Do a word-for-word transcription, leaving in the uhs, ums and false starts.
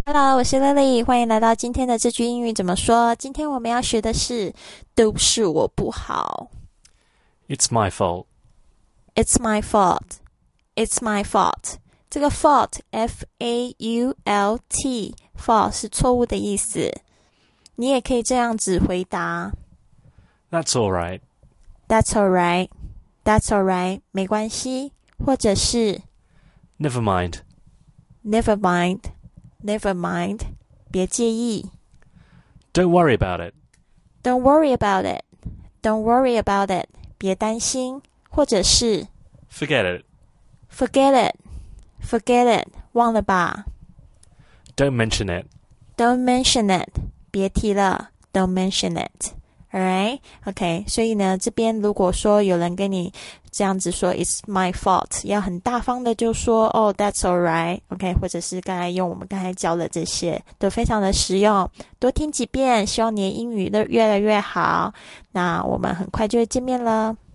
Hello，我是 Lily， 欢迎来到今天的这句英语怎么说。今天我们要学的是都是我不好。 It's my fault. It's my fault. It's my fault. 这个 fault F A U L T fault 是错误的意思。你也可以这样子回答 That's all right. That's alright. That's alright. 没关系，或者是 Never mind. Never mind.Never mind. 别介意。 Don't worry about it. Don't worry about it. Don't worry about it. 别担心，或者是 Forget it. Forget it. Forget it. 忘了吧。 Don't mention it. Don't mention it. 别提了。Don't mention it. Alright? OK. 所以呢，这边如果说有人跟你这样子说 It's my fault, 要很大方的就说哦、oh, That's alright. OK. 或者是刚才用我们刚才教的这些都非常的实用，多听几遍，希望你的英语都越来越好。那我们很快就会见面了。